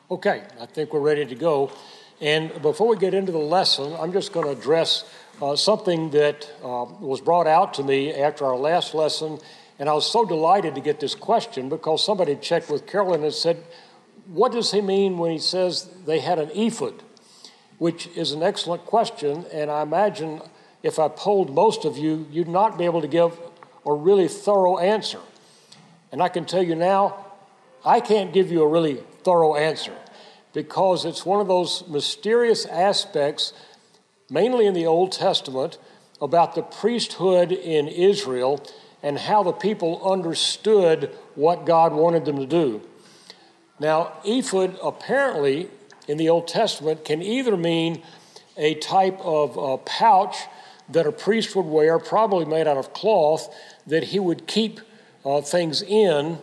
Okay, I think we're ready to go. And before we get into the lesson, I'm just going to address something that was brought out to me after our last lesson. And I was so delighted to get this question because somebody checked with Carolyn and said, what does he mean when he says they had an ephod? Which is an excellent question. And I imagine if I polled most of you, you'd not be able to give a really thorough answer. And I can tell you now, I can't give you a really thorough answer because it's one of those mysterious aspects, mainly in the Old Testament, about the priesthood in Israel and how the people understood what God wanted them to do. Now, ephod apparently in the Old Testament can either mean a type of pouch that a priest would wear, probably made out of cloth, that he would keep things in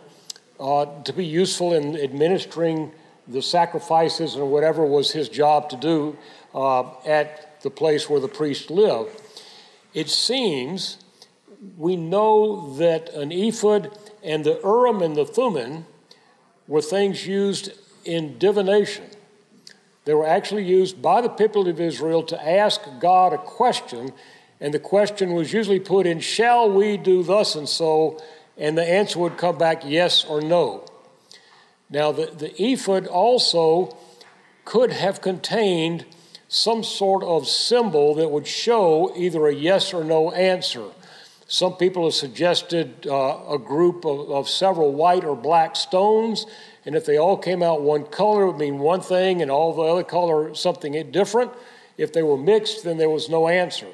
to be useful in administering the sacrifices and whatever was his job to do at the place where the priest lived. It seems we know that an ephod and the Urim and the Thummim were things used in divination. They were actually used by the people of Israel to ask God a question, and the question was usually put in, shall we do thus and so? And the answer would come back yes or no. Now, the ephod also could have contained some sort of symbol that would show either a yes or no answer. Some people have suggested a group of several white or black stones, and if they all came out one color, it would mean one thing, and all the other color something different. If they were mixed, then there was no answer.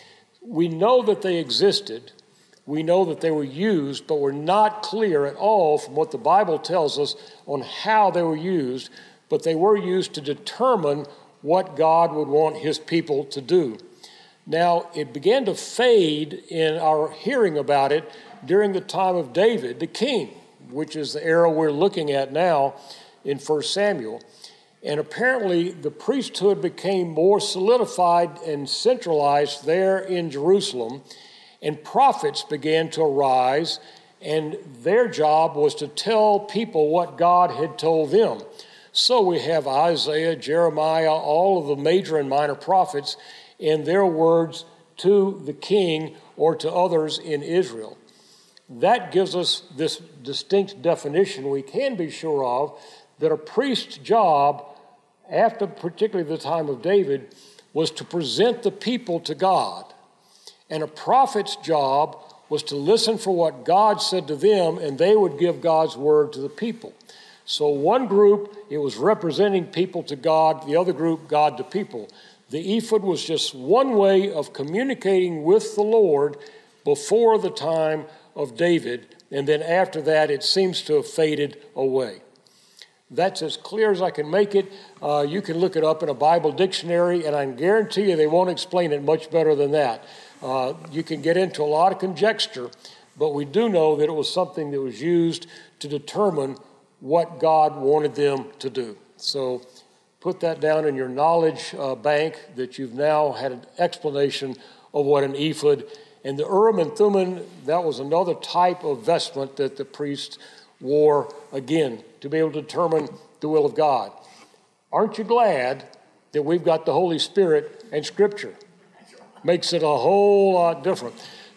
We know that they existed. We know that they were used, but we're not clear at all from what the Bible tells us on how they were used, but they were used to determine what God would want his people to do. Now, it began to fade in our hearing about it during the time of David, the king, which is the era we're looking at now in 1 Samuel. And apparently the priesthood became more solidified and centralized there in Jerusalem, and prophets began to arise, and their job was to tell people what God had told them. So we have Isaiah, Jeremiah, all of the major and minor prophets, and their words to the king or to others in Israel. That gives us this distinct definition we can be sure of, that a priest's job, after particularly the time of David, was to present the people to God. And a prophet's job was to listen for what God said to them, and they would give God's word to the people. So one group, it was representing people to God, the other group, God to people. The ephod was just one way of communicating with the Lord before the time of David, and then after that it seems to have faded away. That's as clear as I can make it. You can look it up in a Bible dictionary, and I can guarantee you they won't explain it much better than that. You can get into a lot of conjecture, but we do know that it was something that was used to determine what God wanted them to do. So put that down in your knowledge bank that you've now had an explanation of what an ephod. And the Urim and Thummim, that was another type of vestment that the priest wore, again, to be able to determine the will of God. Aren't you glad that we've got the Holy Spirit and Scripture? Makes it a whole lot different.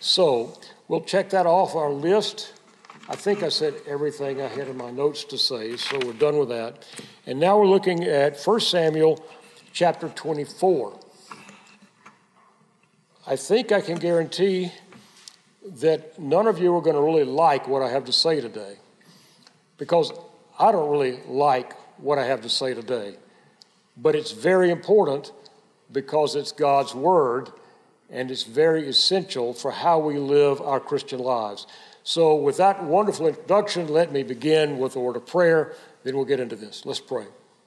So we'll check that off our list. I think I said everything I had in my notes to say, so we're done with that. And now we're looking at 1 Samuel chapter 24. I think I can guarantee that none of you are going to really like what I have to say today, because I don't really like what I have to say today. But it's very important because it's God's word, and it's very essential for how we live our Christian lives. So with that wonderful introduction, let me begin with a word of prayer, then we'll get into this. Let's pray.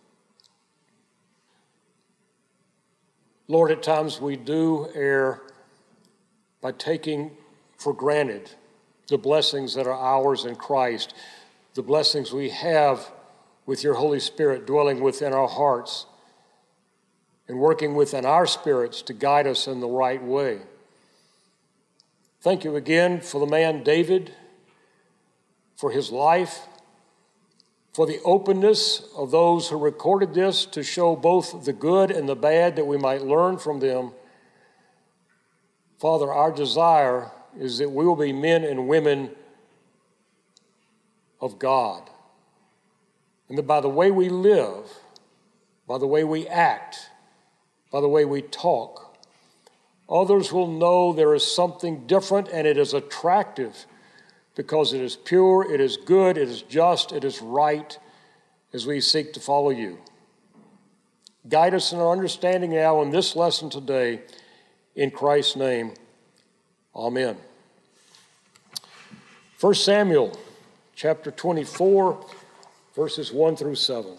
Lord, at times we do err by taking for granted the blessings that are ours in Christ, the blessings we have with your Holy Spirit dwelling within our hearts and working within our spirits to guide us in the right way. Thank you again for the man David, for his life, for the openness of those who recorded this to show both the good and the bad that we might learn from them. Father, our desire is that we will be men and women of God, and that by the way we live, by the way we act, by the way we talk, others will know there is something different and it is attractive because it is pure, it is good, it is just, it is right as we seek to follow you. Guide us in our understanding now in this lesson today. In Christ's name, amen. 1 Samuel chapter 24, verses 1 through 7.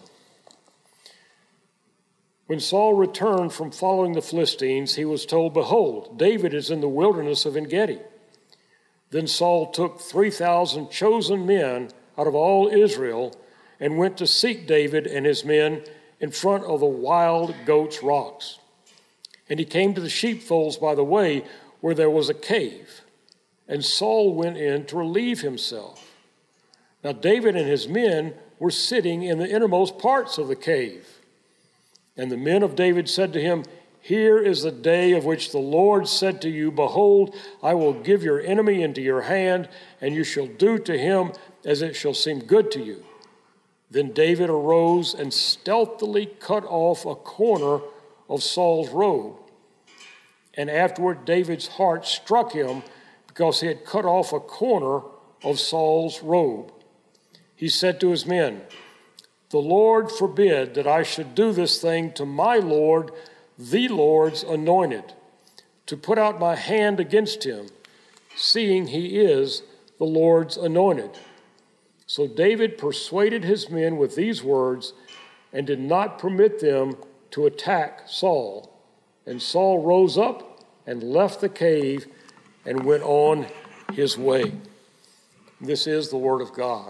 When Saul returned from following the Philistines, he was told, "Behold, David is in the wilderness of En-Gedi." Then Saul took 3,000 chosen men out of all Israel and went to seek David and his men in front of the wild goats' rocks. And he came to the sheepfolds by the way where there was a cave, and Saul went in to relieve himself. Now David and his men were sitting in the innermost parts of the cave. And the men of David said to him, "Here is the day of which the Lord said to you, Behold, I will give your enemy into your hand, and you shall do to him as it shall seem good to you." Then David arose and stealthily cut off a corner of Saul's robe. And afterward David's heart struck him because he had cut off a corner of Saul's robe. He said to his men, "The Lord forbid that I should do this thing to my Lord, the Lord's anointed, to put out my hand against him, seeing he is the Lord's anointed." So David persuaded his men with these words and did not permit them to attack Saul. And Saul rose up and left the cave and went on his way. This is the word of God.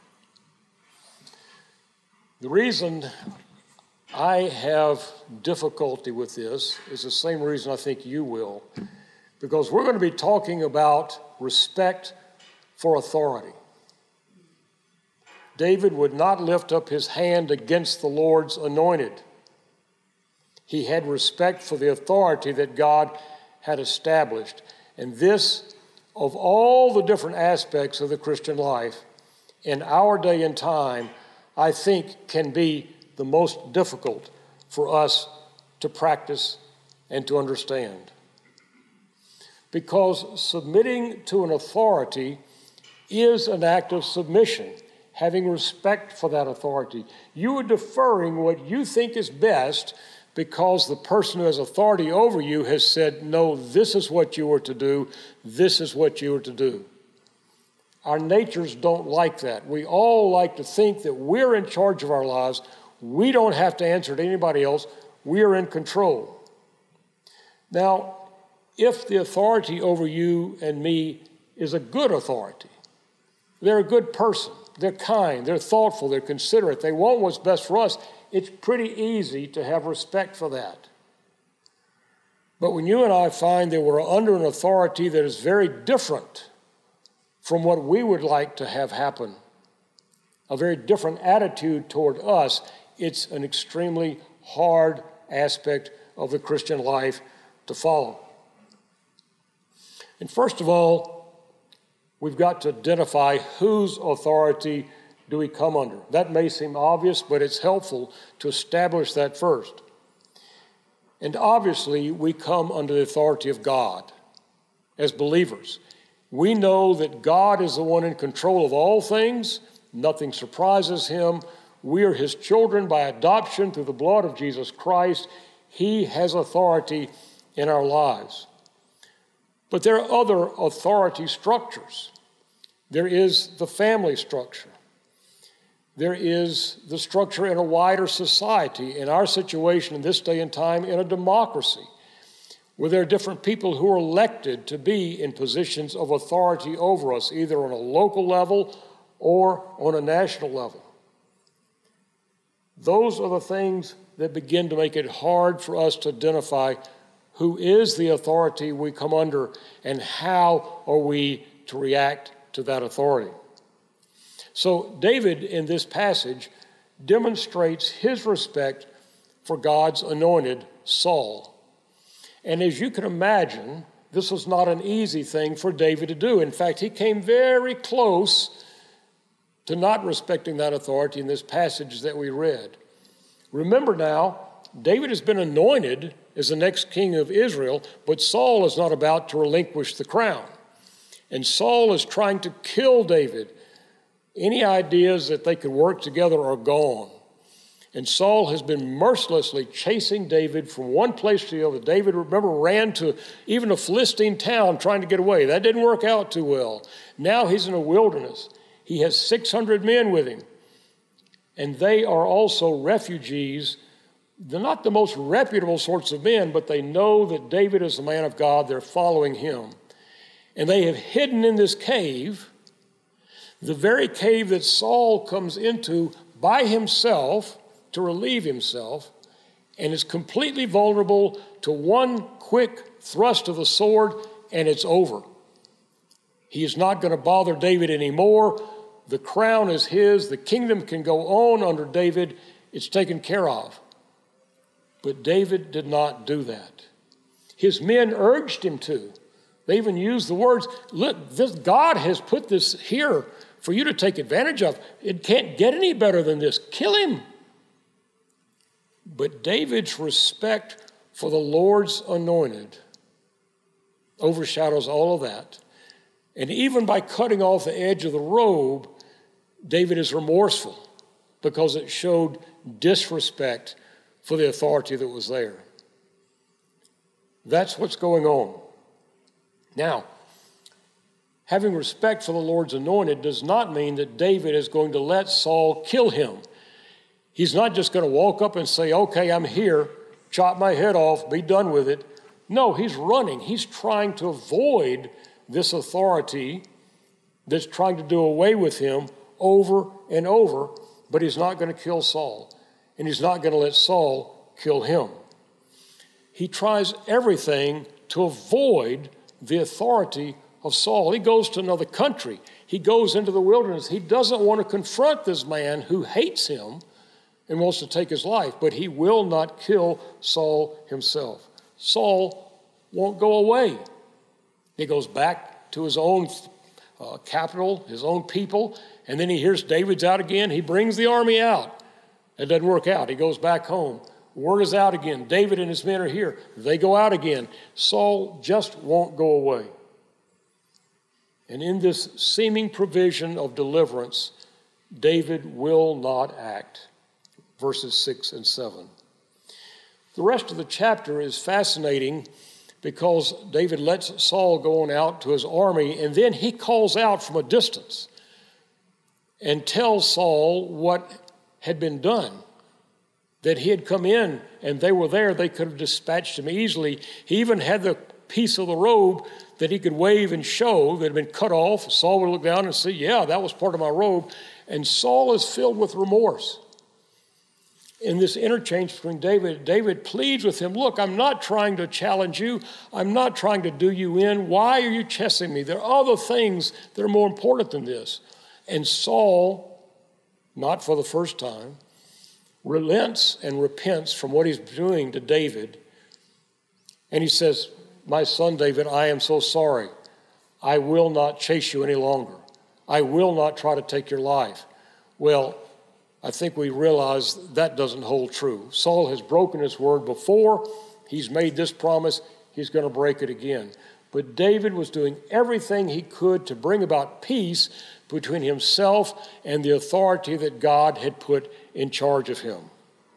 The reason I have difficulty with this is the same reason I think you will, because we're going to be talking about respect for authority. David would not lift up his hand against the Lord's anointed. He had respect for the authority that God had established. And this, of all the different aspects of the Christian life, in our day and time, I think can be the most difficult for us to practice and to understand. Because submitting to an authority is an act of submission, having respect for that authority. You are deferring what you think is best because the person who has authority over you has said, "No, this is what you are to do, this is what you are to do." Our natures don't like that. We all like to think that we're in charge of our lives. We don't have to answer to anybody else. We are in control. Now, if the authority over you and me is a good authority, they're a good person, they're kind, they're thoughtful, they're considerate, they want what's best for us, it's pretty easy to have respect for that. But when you and I find that we're under an authority that is very different from what we would like to have happen, a very different attitude toward us, it's an extremely hard aspect of the Christian life to follow. And first of all, we've got to identify whose authority do we come under. That may seem obvious, but it's helpful to establish that first. And obviously, we come under the authority of God as believers. We know that God is the one in control of all things. Nothing surprises him. We are his children by adoption through the blood of Jesus Christ. He has authority in our lives. But there are other authority structures. There is the family structure. There is the structure in a wider society, in our situation in this day and time, in a democracy, where there are different people who are elected to be in positions of authority over us, either on a local level or on a national level. Those are the things that begin to make it hard for us to identify who is the authority we come under and how are we to react to that authority. So David, in this passage, demonstrates his respect for God's anointed Saul. And as you can imagine, this was not an easy thing for David to do. In fact, he came very close to not respecting that authority in this passage that we read. Remember now, David has been anointed as the next king of Israel, but Saul is not about to relinquish the crown. And Saul is trying to kill David. Any ideas that they could work together are gone. And Saul has been mercilessly chasing David from one place to the other. David, remember, ran to even a Philistine town trying to get away. That didn't work out too well. Now he's in a wilderness. He has 600 men with him. And they are also refugees. They're not the most reputable sorts of men, but they know that David is the man of God. They're following him. And they have hidden in this cave, the very cave that Saul comes into by himself to relieve himself, and is completely vulnerable to one quick thrust of the sword, and it's over. He is not going to bother David anymore. The crown is his. The kingdom can go on under David. It's taken care of. But David did not do that. His men urged him to. They even used the words, look, God has put this here for you to take advantage of. It can't get any better than this. Kill him. But David's respect for the Lord's anointed overshadows all of that. And even by cutting off the edge of the robe, David is remorseful because it showed disrespect for the authority that was there. That's what's going on. Now, having respect for the Lord's anointed does not mean that David is going to let Saul kill him. He's not just going to walk up and say, okay, I'm here, chop my head off, be done with it. No, he's running. He's trying to avoid this authority that's trying to do away with him over and over, but he's not going to kill Saul, and he's not going to let Saul kill him. He tries everything to avoid the authority of Saul. He goes to another country. He goes into the wilderness. He doesn't want to confront this man who hates him and wants to take his life, but he will not kill Saul himself. Saul won't go away. He goes back to his own capital, his own people, and then he hears David's out again. He brings the army out. It doesn't work out. He goes back home. Word is out again. David and his men are here. They go out again. Saul just won't go away. And in this seeming provision of deliverance, David will not act. Verses 6 and 7. The rest of the chapter is fascinating because David lets Saul go on out to his army, and then he calls out from a distance and tells Saul what had been done, that he had come in and they were there. They could have dispatched him easily. He even had the piece of the robe that he could wave and show that had been cut off. Saul would look down and say, yeah, that was part of my robe. And Saul is filled with remorse. In this interchange between David pleads with him, look, I'm not trying to challenge you. I'm not trying to do you in. Why are you chasing me? There are other things that are more important than this. And Saul, not for the first time, relents and repents from what he's doing to David. And he says, my son David, I am so sorry. I will not chase you any longer. I will not try to take your life. Well, I think we realize that doesn't hold true. Saul has broken his word before. He's made this promise. He's going to break it again. But David was doing everything he could to bring about peace between himself and the authority that God had put in charge of him.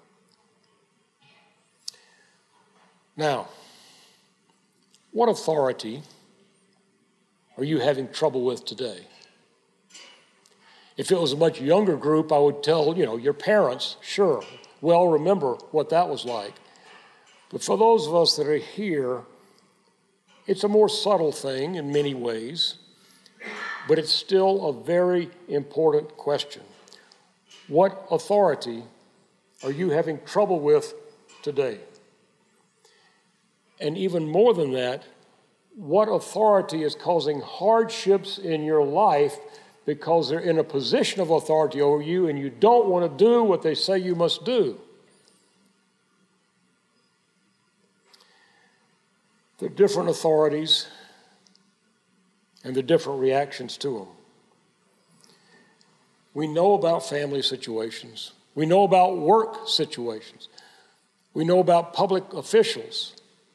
Now, what authority are you having trouble with today? If it was a much younger group, I would tell, your parents, sure, well, remember what that was like. But for those of us that are here, it's a more subtle thing in many ways, but it's still a very important question. What authority are you having trouble with today? And even more than that, what authority is causing hardships in your life because they're in a position of authority over you and you don't want to do what they say you must do. There are different authorities and there are different reactions to them. We know about family situations. We know about work situations. We know about public officials.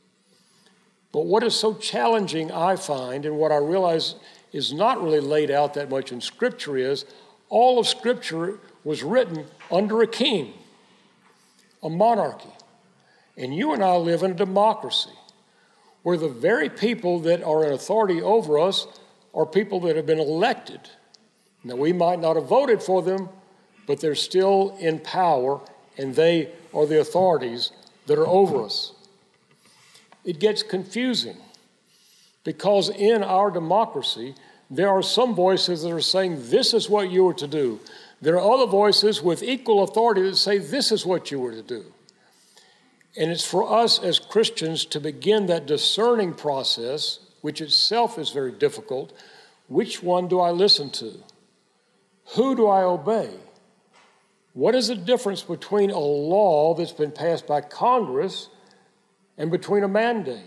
But what is so challenging, I find, and what I realize is not really laid out that much in Scripture is, all of Scripture was written under a king, a monarchy. And you and I live in a democracy where the very people that are in authority over us are people that have been elected. Now, we might not have voted for them, but they're still in power, and they are the authorities that are over us. It gets confusing because in our democracy, there are some voices that are saying, this is what you are to do. There are other voices with equal authority that say, this is what you were to do. And it's for us as Christians to begin that discerning process, which itself is very difficult. Which one do I listen to? Who do I obey? What is the difference between a law that's been passed by Congress and between a mandate?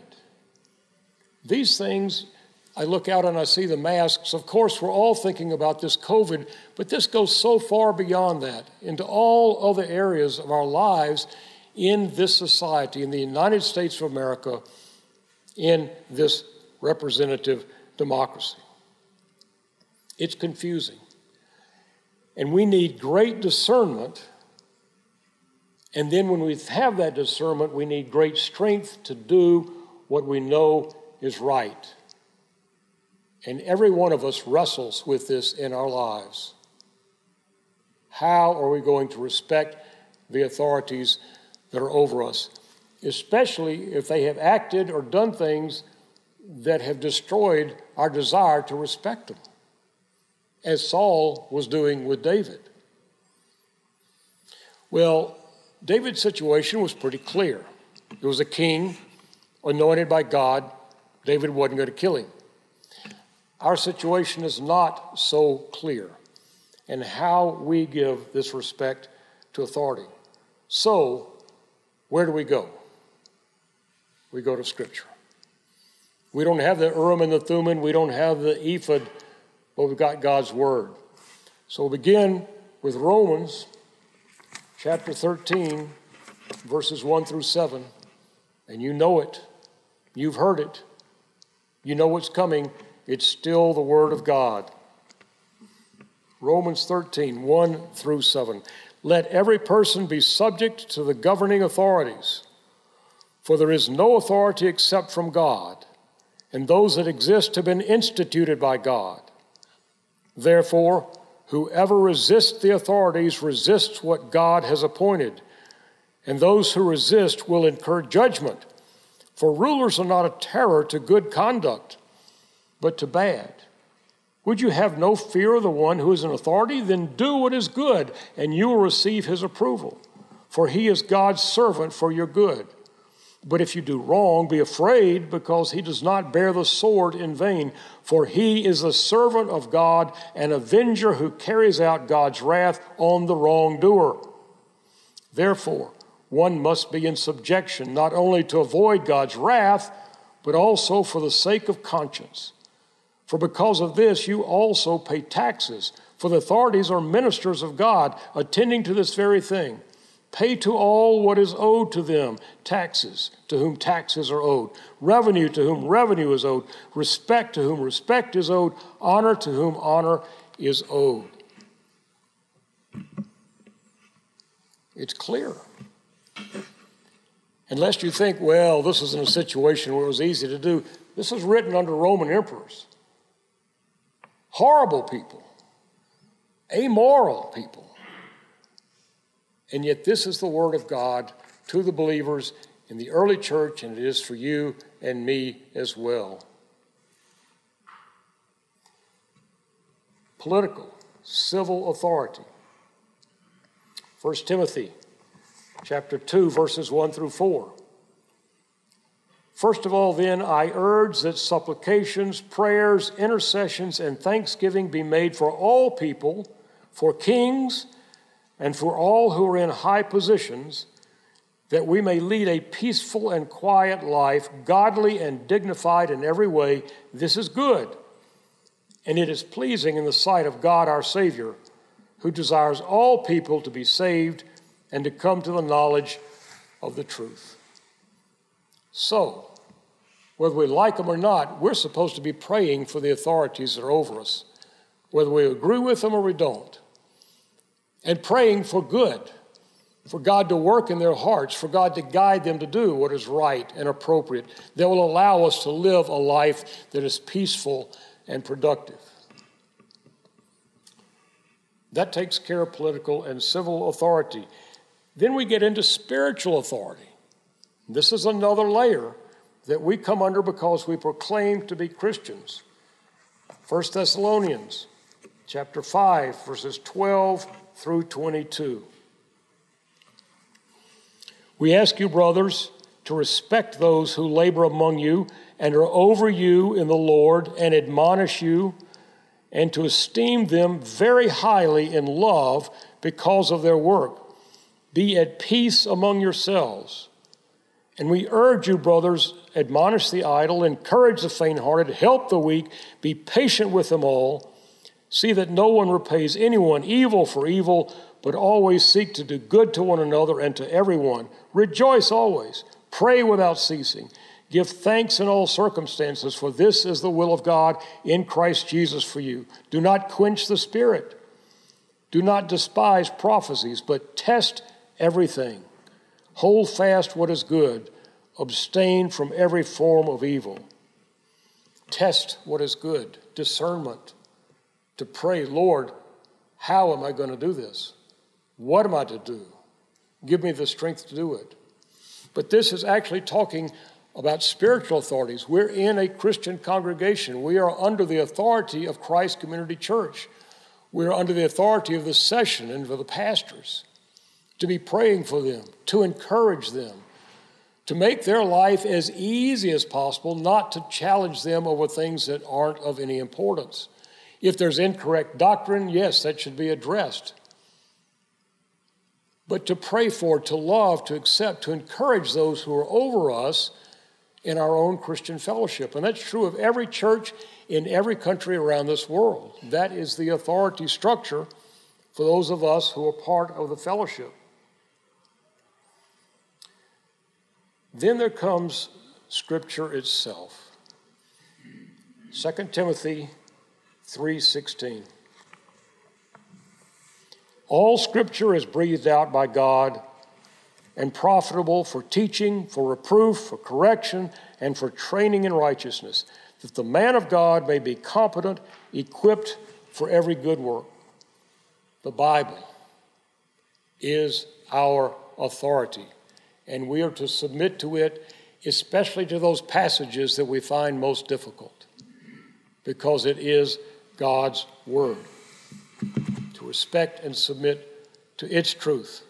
These things, I look out and I see the masks. Of course, we're all thinking about this COVID, but this goes so far beyond that into all other areas of our lives in this society, in the United States of America, in this representative democracy. It's confusing. And we need great discernment. And then when we have that discernment, we need great strength to do what we know is right. And every one of us wrestles with this in our lives. How are we going to respect the authorities that are over us, especially if they have acted or done things that have destroyed our desire to respect them, as Saul was doing with David? Well, David's situation was pretty clear. There was a king anointed by God. David wasn't going to kill him. Our situation is not so clear in how we give this respect to authority. So, where do we go? We go to Scripture. We don't have the Urim and the Thummim. We don't have the ephod, but we've got God's Word. So we'll begin with Romans chapter 13, verses 1 through 7. And you know it. You've heard it. You know what's coming. It's still the Word of God. Romans 13, 1 through 7. Let every person be subject to the governing authorities, for there is no authority except from God, and those that exist have been instituted by God. Therefore, whoever resists the authorities resists what God has appointed, and those who resist will incur judgment. For rulers are not a terror to good conduct, but to bad. Would you have no fear of the one who is in authority? Then do what is good, and you will receive his approval. For he is God's servant for your good. But if you do wrong, be afraid, because he does not bear the sword in vain. For he is the servant of God, an avenger who carries out God's wrath on the wrongdoer. Therefore, one must be in subjection, not only to avoid God's wrath, but also for the sake of conscience. For because of this, you also pay taxes, for the authorities are ministers of God, attending to this very thing. Pay to all what is owed to them, taxes to whom taxes are owed, revenue to whom revenue is owed, respect to whom respect is owed, honor to whom honor is owed. It's clear. Unless you think, well, this is in a situation where it was easy to do. This is written under Roman emperors. Horrible people, amoral people. And yet this is the word of God to the believers in the early church, and it is for you and me as well. Political, civil authority. 1 Timothy chapter 2, verses 1 through 4. First of all, then, I urge that supplications, prayers, intercessions, and thanksgiving be made for all people, for kings, and for all who are in high positions, that we may lead a peaceful and quiet life, godly and dignified in every way. This is good, and it is pleasing in the sight of God our Savior, who desires all people to be saved and to come to the knowledge of the truth. So, whether we like them or not, we're supposed to be praying for the authorities that are over us, whether we agree with them or we don't, and praying for good, for God to work in their hearts, for God to guide them to do what is right and appropriate, that will allow us to live a life that is peaceful and productive. That takes care of political and civil authority. Then we get into spiritual authority. This is another layer that we come under because we proclaim to be Christians. 1 Thessalonians chapter 5, verses 12 through 22. We ask you, brothers, to respect those who labor among you and are over you in the Lord and admonish you, and to esteem them very highly in love because of their work. Be at peace among yourselves. And we urge you, brothers, admonish the idle, encourage the faint-hearted, help the weak, be patient with them all. See that no one repays anyone evil for evil, but always seek to do good to one another and to everyone. Rejoice always. Pray without ceasing. Give thanks in all circumstances, for this is the will of God in Christ Jesus for you. Do not quench the Spirit. Do not despise prophecies, but test everything. Hold fast what is good. Abstain from every form of evil. Test what is good. Discernment. To pray, Lord, how am I going to do this? What am I to do? Give me the strength to do it. But this is actually talking about spiritual authorities. We're in a Christian congregation. We are under the authority of Christ Community Church. We're under the authority of the session and of the pastors to be praying for them, to encourage them, to make their life as easy as possible, not to challenge them over things that aren't of any importance. If there's incorrect doctrine, yes, that should be addressed. But to pray for, to love, to accept, to encourage those who are over us in our own Christian fellowship. And that's true of every church in every country around this world. That is the authority structure for those of us who are part of the fellowship. Then there comes Scripture itself. 2 Timothy 3:16. All Scripture is breathed out by God and profitable for teaching, for reproof, for correction, and for training in righteousness, that the man of God may be competent, equipped for every good work. The Bible is our authority, and we are to submit to it, especially to those passages that we find most difficult, because it is God's Word. To respect and submit to its truth.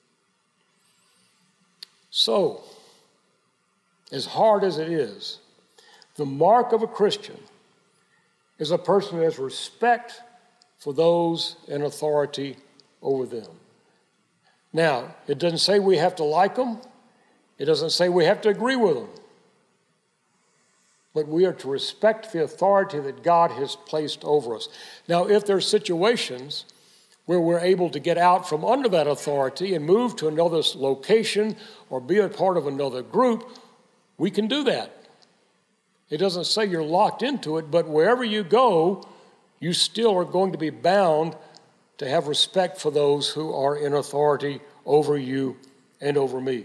So, as hard as it is, the mark of a Christian is a person who has respect for those in authority over them. Now, it doesn't say we have to like them. It doesn't say we have to agree with them. But we are to respect the authority that God has placed over us. Now, if there are situations where we're able to get out from under that authority and move to another location or be a part of another group, we can do that. It doesn't say you're locked into it, but wherever you go, you still are going to be bound to have respect for those who are in authority over you and over me.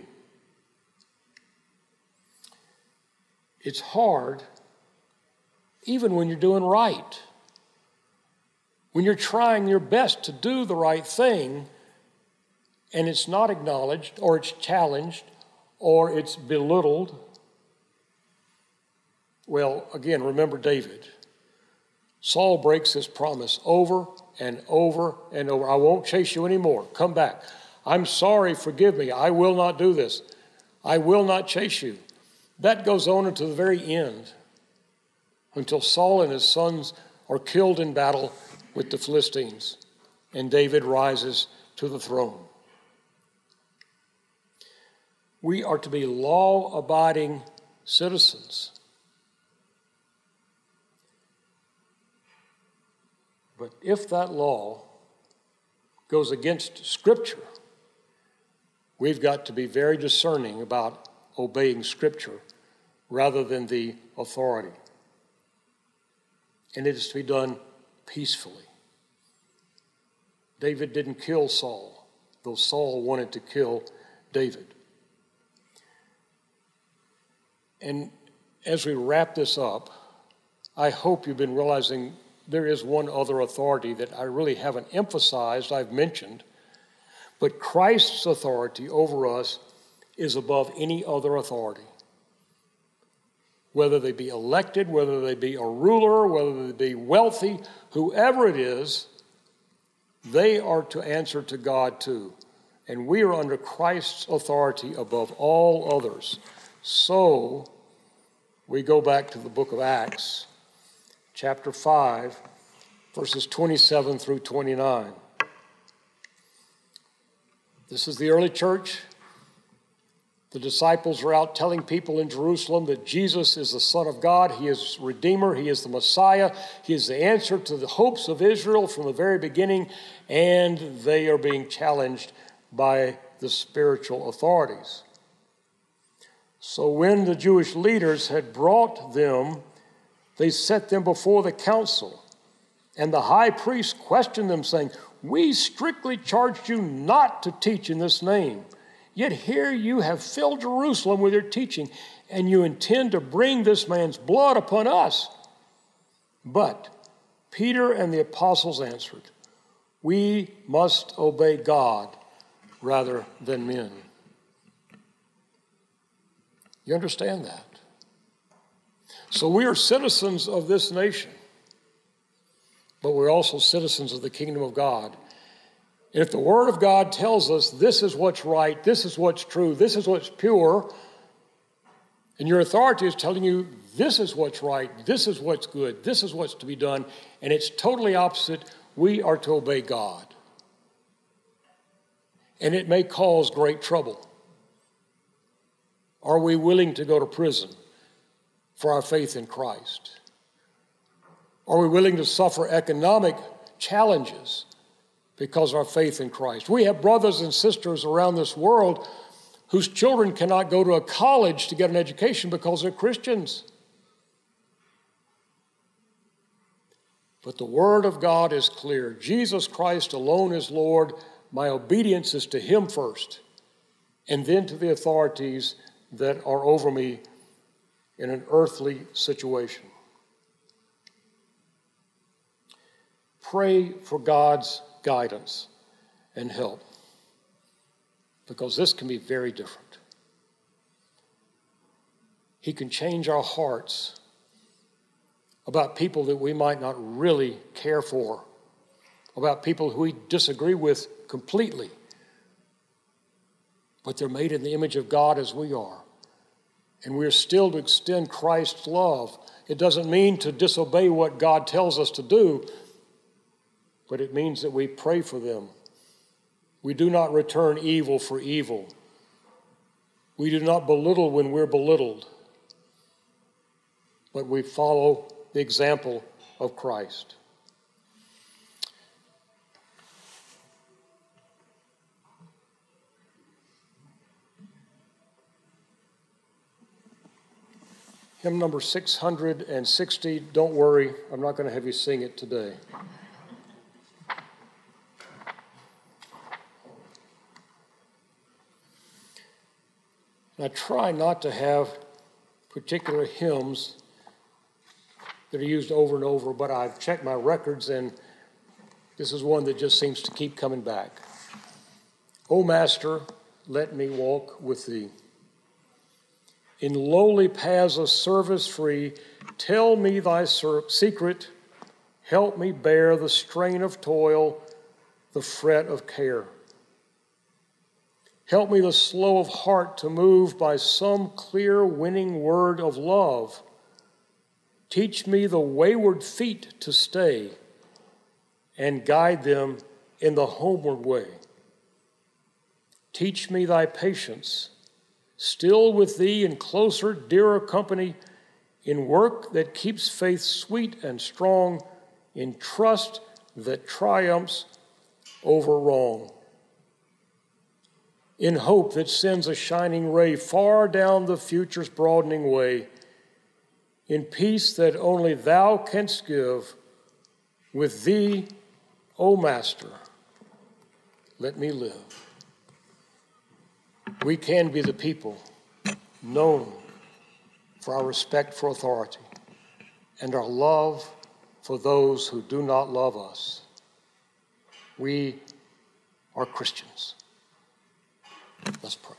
It's hard even when you're doing right. When you're trying your best to do the right thing and it's not acknowledged or it's challenged or it's belittled. Well, again, remember David. Saul breaks his promise over and over and over. I won't chase you anymore. Come back. I'm sorry, forgive me. I will not do this. I will not chase you. That goes on until the very end, until Saul and his sons are killed in battle with the Philistines, and David rises to the throne. We are to be law-abiding citizens. But if that law goes against Scripture, we've got to be very discerning about obeying Scripture rather than the authority. And it is to be done peacefully. David didn't kill Saul, though Saul wanted to kill David. And as we wrap this up, I hope you've been realizing there is one other authority that I really haven't emphasized, I've mentioned, but Christ's authority over us is above any other authority. Whether they be elected, whether they be a ruler, whether they be wealthy, whoever it is, they are to answer to God too. And we are under Christ's authority above all others. So, we go back to the book of Acts, chapter 5, verses 27 through 29. This is the early church. The disciples are out telling people in Jerusalem that Jesus is the Son of God. He is Redeemer. He is the Messiah. He is the answer to the hopes of Israel from the very beginning, and they are being challenged by the spiritual authorities. So when the Jewish leaders had brought them, they set them before the council, and the high priest questioned them, saying, "We strictly charged you not to teach in this name. Yet here you have filled Jerusalem with your teaching, and you intend to bring this man's blood upon us." But Peter and the apostles answered, "We must obey God rather than men." You understand that? So we are citizens of this nation, but we're also citizens of the kingdom of God. And if the Word of God tells us this is what's right, this is what's true, this is what's pure, and your authority is telling you this is what's right, this is what's good, this is what's to be done, and it's totally opposite, we are to obey God. And it may cause great trouble. Are we willing to go to prison for our faith in Christ? Are we willing to suffer economic challenges because of our faith in Christ? We have brothers and sisters around this world whose children cannot go to a college to get an education because they're Christians. But the Word of God is clear. Jesus Christ alone is Lord. My obedience is to Him first, and then to the authorities that are over me in an earthly situation. Pray for God's guidance and help, because this can be very different. He can change our hearts about people that we might not really care for, about people who we disagree with completely, but they're made in the image of God as we are. And we're still to extend Christ's love. It doesn't mean to disobey what God tells us to do, but it means that we pray for them. We do not return evil for evil. We do not belittle when we're belittled, but we follow the example of Christ. Hymn number 660, don't worry, I'm not going to have you sing it today. I try not to have particular hymns that are used over and over, but I've checked my records and this is one that just seems to keep coming back. O Master, let me walk with thee. In lowly paths of service free, tell me thy secret, help me bear the strain of toil, the fret of care. Help me, the slow of heart, to move by some clear, winning word of love. Teach me the wayward feet to stay and guide them in the homeward way. Teach me thy patience, still with thee in closer, dearer company, in work that keeps faith sweet and strong, in trust that triumphs over wrong, in hope that sends a shining ray far down the future's broadening way, in peace that only thou canst give. With thee, O Master, let me live. We can be the people known for our respect for authority and our love for those who do not love us. We are Christians. Let's pray.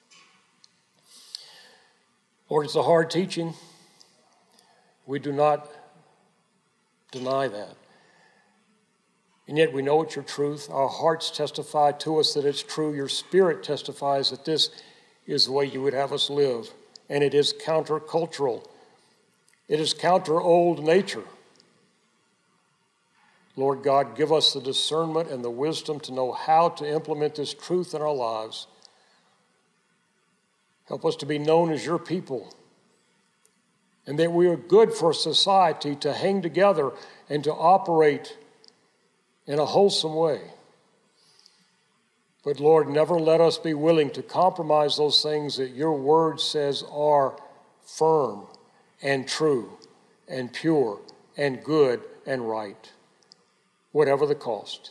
Lord, it's a hard teaching. We do not deny that. And yet we know it's your truth. Our hearts testify to us that it's true. Your Spirit testifies that this is the way you would have us live. And it is countercultural. It is counter old nature. Lord God, give us the discernment and the wisdom to know how to implement this truth in our lives. Help us to be known as your people, and that we are good for society to hang together and to operate in a wholesome way. But Lord, never let us be willing to compromise those things that your word says are firm and true and pure and good and right, whatever the cost.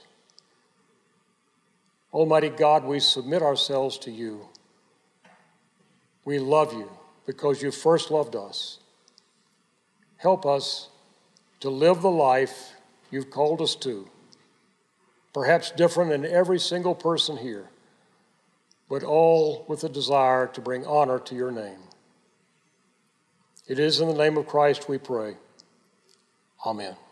Almighty God, we submit ourselves to you. We love you because you first loved us. Help us to live the life you've called us to, perhaps different in every single person here, but all with a desire to bring honor to your name. It is in the name of Christ we pray. Amen.